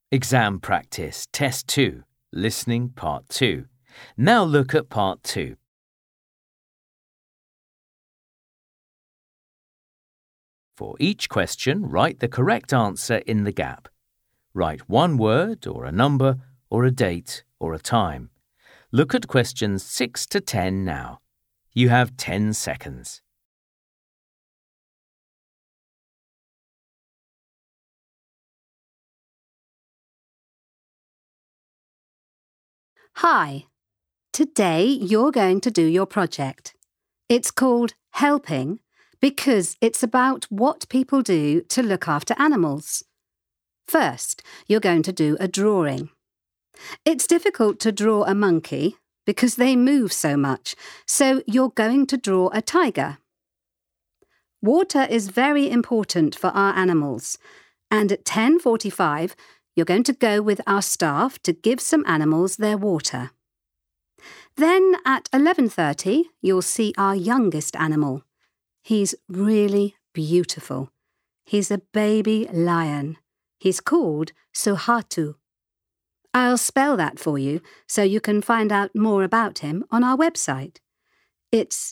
Exam practice, test 2, listening part 2. Now look at part 2. For each question, write the correct answer in the gap. Write one word or a number or a date or a time. Look at questions 6 to 10 now. You have 10 seconds. Hi. Today you're going to do your project. It's called Helping because it's about what people do to look after animals. First, you're going to do a drawing. It's difficult to draw a monkey because they move so much, so you're going to draw a tiger. Water is very important for our animals, and at 10:45 you're going to go with our staff to give some animals their water. Then at 11:30 you'll see our youngest animal. He's really beautiful. He's a baby lion. He's called Suharto. I'll spell that for you so you can find out more about him on our website. It's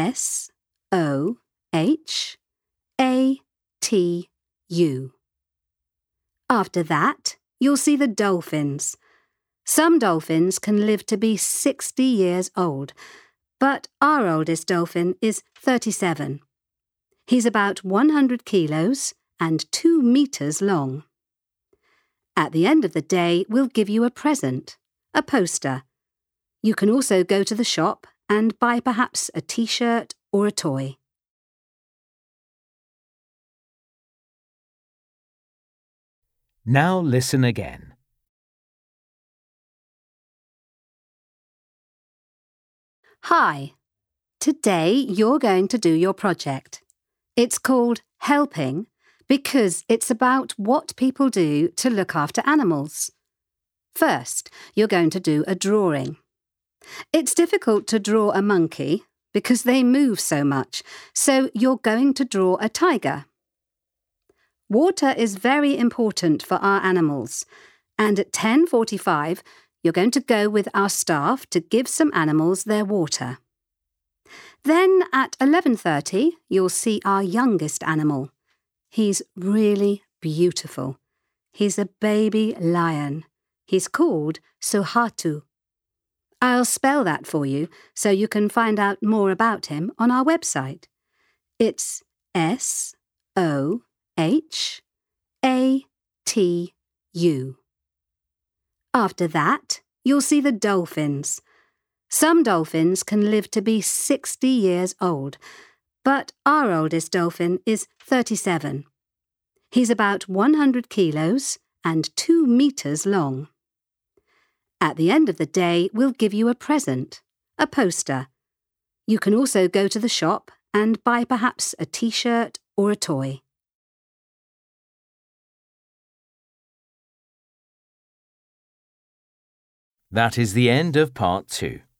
SOHATU. After that, you'll see the dolphins. Some dolphins can live to be 60 years old, but our oldest dolphin is 37. He's about 100 kilos and 2 meters long. At the end of the day, we'll give you a present, a poster. You can also go to the shop and buy perhaps a t-shirt or a toy. Now listen again. Hi. Today you're going to do your project. It's called Helping because it's about what people do to look after animals. First, you're going to do a drawing. It's difficult to draw a monkey because they move so much, so you're going to draw a tiger. Water is very important for our animals, and at 10:45 you're going to go with our staff to give some animals their water. Then at 11:30 you'll see our youngest animal. He's really beautiful. He's a baby lion. He's called Suharto. I'll spell that for you so you can find out more about him on our website. It's SOHATU. After that, you'll see the dolphins. Some dolphins can live to be 60 years old, but our oldest dolphin is 37. He's about 100 kilos and 2 meters long. At the end of the day, we'll give you a present, a poster. You can also go to the shop and buy perhaps a t-shirt or a toy. That is the end of part 2.